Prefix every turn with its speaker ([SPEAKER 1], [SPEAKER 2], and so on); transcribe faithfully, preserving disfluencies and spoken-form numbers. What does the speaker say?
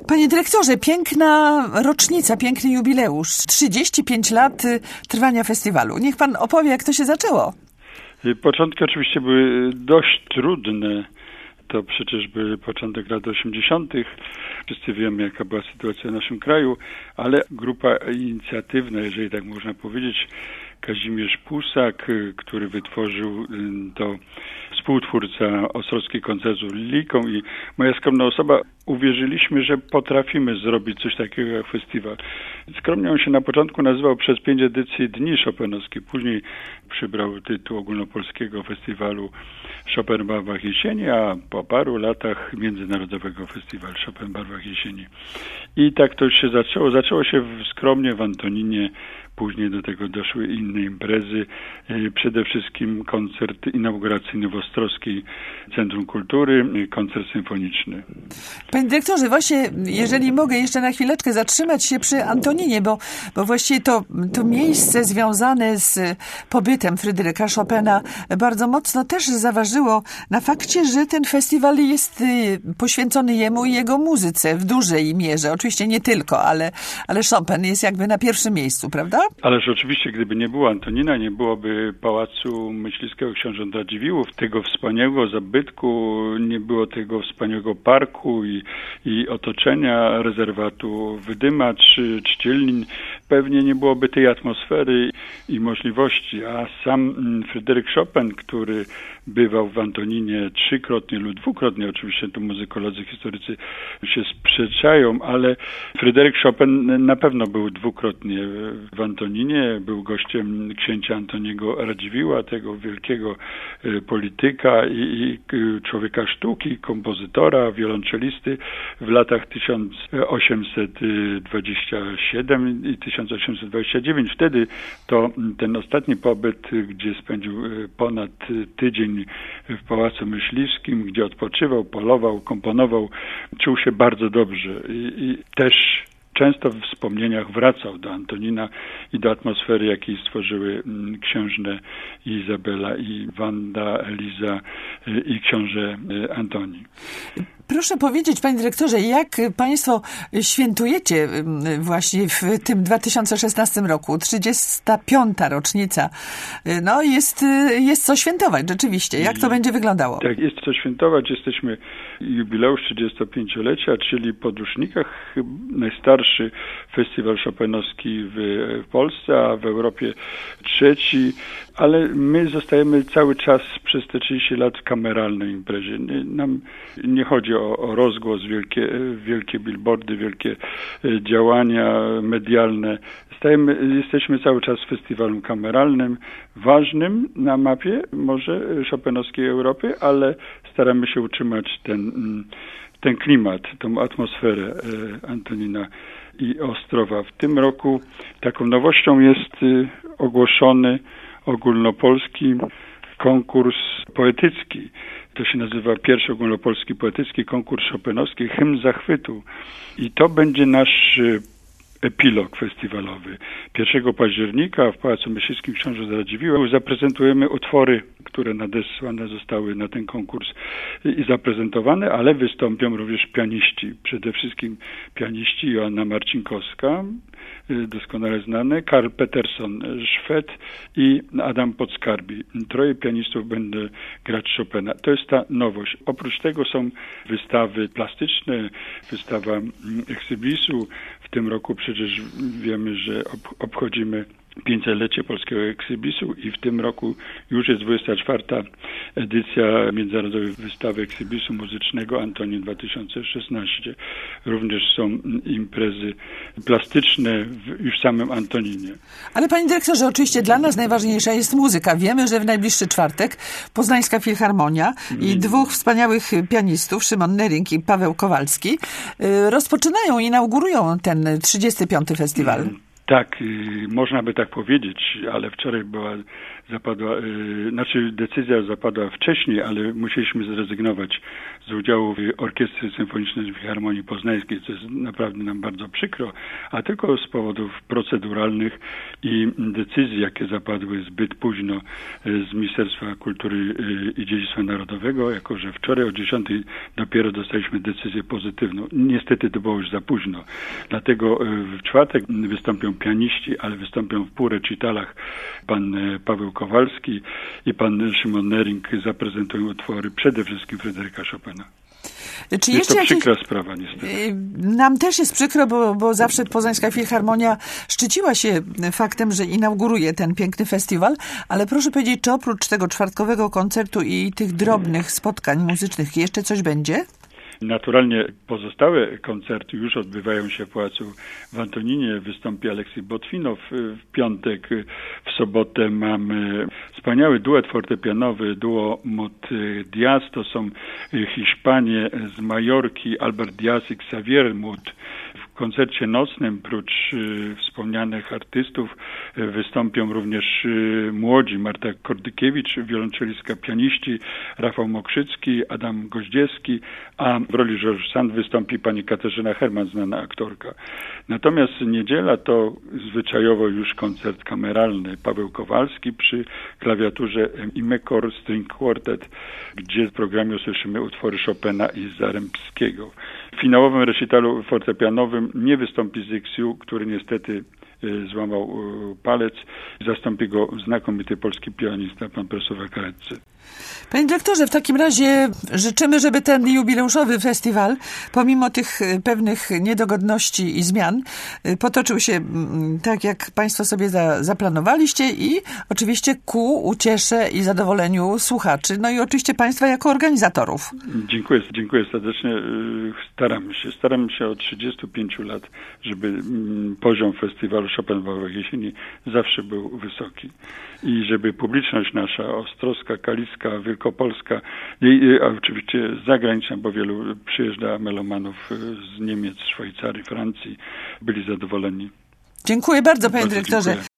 [SPEAKER 1] Panie dyrektorze, piękna rocznica, piękny jubileusz. trzydzieści pięć lat trwania festiwalu. Niech pan opowie, jak to się zaczęło.
[SPEAKER 2] Początki oczywiście były dość trudne. To przecież był początek lat osiemdziesiątych. Wszyscy wiemy, jaka była sytuacja w naszym kraju, ale grupa inicjatywna, jeżeli tak można powiedzieć, Kazimierz Pusak, który wytworzył to współtwórca Ostrowskiej koncertu Liliką i moja skromna osoba, uwierzyliśmy, że potrafimy zrobić coś takiego jak festiwal. Skromnie on się na początku nazywał przez pięć edycji Dni Chopinowskie. Później przybrał tytuł ogólnopolskiego festiwalu Chopin w barwach jesieni, a po paru latach Międzynarodowego Festiwalu Chopin w barwach jesieni. I tak to się zaczęło. Zaczęło się w, skromnie w Antoninie. Później do tego doszły inne imprezy, przede wszystkim koncert inauguracyjny w Ostrowskiej Centrum Kultury, koncert symfoniczny.
[SPEAKER 1] Panie dyrektorze, właśnie jeżeli mogę jeszcze na chwileczkę zatrzymać się przy Antoninie, bo, bo właściwie to, to miejsce związane z pobytem Fryderyka Chopina bardzo mocno też zaważyło na fakcie, że ten festiwal jest poświęcony jemu i jego muzyce w dużej mierze. Oczywiście nie tylko, ale, ale Chopin jest jakby na pierwszym miejscu, prawda?
[SPEAKER 2] Ależ oczywiście, gdyby nie było Antonina, nie byłoby Pałacu Myśliwskiego Książąt Radziwiłłów, tego wspaniałego zabytku, nie było tego wspaniałego parku i, i otoczenia rezerwatu Wydyma czy Czcielnin. Pewnie nie byłoby tej atmosfery i możliwości, a sam Fryderyk Chopin, który bywał w Antoninie trzykrotnie lub dwukrotnie, oczywiście tu muzykolodzy, historycy się sprzeczają, ale Fryderyk Chopin na pewno był dwukrotnie w Antoninie, był gościem księcia Antoniego Radziwiłła, tego wielkiego polityka i, i człowieka sztuki, kompozytora, wiolonczelisty w latach tysiąc osiemset dwadzieścia siedem i tysiąc osiemset dwadzieścia dziewięć. Wtedy to ten ostatni pobyt, gdzie spędził ponad tydzień w Pałacu Myśliwskim, gdzie odpoczywał, polował, komponował, czuł się bardzo dobrze i, i też często w wspomnieniach wracał do Antonina i do atmosfery, jakiej stworzyły księżne Izabela i Wanda, Eliza i książę Antoni.
[SPEAKER 1] Proszę powiedzieć, panie dyrektorze, jak państwo świętujecie właśnie w tym dwa tysiące szesnastym roku, trzydziesta piąta rocznica. No jest, jest co świętować, rzeczywiście. Jak to będzie wyglądało?
[SPEAKER 2] Tak, jest co świętować. Jesteśmy jubileusz trzydziestopięciolecia, czyli po Dusznikach najstarszy festiwal chopinowski w, w Polsce, a w Europie trzeci. Ale my zostajemy cały czas przez te trzydzieści lat w kameralnej imprezie. Nam nie chodzi o, o rozgłos, wielkie, wielkie billboardy, wielkie działania medialne. Stajemy, jesteśmy cały czas festiwalem kameralnym, ważnym na mapie może chopinowskiej Europy, ale staramy się utrzymać ten, ten klimat, tą atmosferę Antonina i Ostrowa. W tym roku taką nowością jest ogłoszony ogólnopolski konkurs poetycki. To się nazywa pierwszy ogólnopolski poetycki konkurs chopinowski Hymn Zachwytu. I to będzie nasz epilog festiwalowy. pierwszego października w Pałacu Myśliwskim Książąt Radziwiłłów zaprezentujemy utwory, które nadesłane zostały na ten konkurs i zaprezentowane, ale wystąpią również pianiści. Przede wszystkim pianiści Joanna Marcinkowska, doskonale znane, Karl Peterson Szwed i Adam Podskarbi. Troje pianistów będą grać Chopina. To jest ta nowość. Oprócz tego są wystawy plastyczne, wystawa Exhibisu. W tym roku przecież wiemy, że obchodzimy pięćsetlecie polskiego Exhibisu i w tym roku już jest dwudziesta czwarta edycja Międzynarodowej Wystawy Exhibisu Muzycznego Antonin dwa tysiące szesnaście. Również są imprezy plastyczne w, już w samym Antoninie.
[SPEAKER 1] Ale panie dyrektorze, oczywiście dla nas najważniejsza jest muzyka. Wiemy, że w najbliższy czwartek Poznańska Filharmonia i mm. dwóch wspaniałych pianistów, Szymon Nering i Paweł Kowalski, rozpoczynają, inaugurują ten trzydziesty piąty festiwal. Mm.
[SPEAKER 2] Tak, można by tak powiedzieć, ale wczoraj była zapadła, yy, znaczy decyzja zapadła wcześniej, ale musieliśmy zrezygnować z udziału w Orkiestry Symfonicznej Filharmonii Poznańskiej, co jest naprawdę nam bardzo przykro, a tylko z powodów proceduralnych i decyzji, jakie zapadły zbyt późno z Ministerstwa Kultury i Dziedzictwa Narodowego, jako że wczoraj o dziesiątej dopiero dostaliśmy decyzję pozytywną. Niestety to było już za późno. Dlatego w czwartek wystąpią pianiści, ale wystąpią w pół recitalach pan Paweł Kowalski i pan Szymon Nering zaprezentują utwory przede wszystkim Fryderyka Chopina.
[SPEAKER 1] Czy
[SPEAKER 2] jest to
[SPEAKER 1] jakieś...
[SPEAKER 2] przykra sprawa niestety.
[SPEAKER 1] Nam też jest przykro, bo, bo zawsze Poznańska Filharmonia szczyciła się faktem, że inauguruje ten piękny festiwal, ale proszę powiedzieć, czy oprócz tego czwartkowego koncertu i tych drobnych spotkań muzycznych jeszcze coś będzie?
[SPEAKER 2] Naturalnie pozostałe koncerty już odbywają się w Pałacu w Antoninie. Wystąpi Aleksiej Botwinow w piątek. W sobotę mamy wspaniały duet fortepianowy, duo Mot Diaz. To są Hiszpanie z Majorki, Albert Diaz i Xavier Mut. W koncercie nocnym, prócz y, wspomnianych artystów, y, wystąpią również y, młodzi Marta Kordykiewicz, wiolonczelistka, pianiści, Rafał Mokrzycki, Adam Goździewski, a w roli George Sand wystąpi pani Katarzyna Herman, znana aktorka. Natomiast niedziela to zwyczajowo już koncert kameralny. Paweł Kowalski przy klawiaturze i Mekor String Quartet, gdzie w programie usłyszymy utwory Chopina i Zarembskiego. W finałowym recitalu fortepianowym nie wystąpi Zyksiu, który niestety złamał palec. Zastąpi go znakomity polski pianista, pan profesor Wakareccy.
[SPEAKER 1] Panie dyrektorze, w takim razie życzymy, żeby ten jubileuszowy festiwal, pomimo tych pewnych niedogodności i zmian, potoczył się tak, jak państwo sobie za, zaplanowaliście i oczywiście ku uciesze i zadowoleniu słuchaczy, no i oczywiście państwa jako organizatorów.
[SPEAKER 2] Dziękuję, dziękuję serdecznie. Staramy się, staramy się od trzydziestu pięciu lat, żeby poziom festiwalu Chopin w Wałach Jesieni zawsze był wysoki i żeby publiczność nasza, ostrowska, kaliska, wielkopolska i, a oczywiście zagraniczna, bo wielu przyjeżdża melomanów z Niemiec, Szwajcarii, Francji, byli zadowoleni.
[SPEAKER 1] Dziękuję bardzo, panie
[SPEAKER 2] bardzo
[SPEAKER 1] dyrektorze.
[SPEAKER 2] Dziękuję.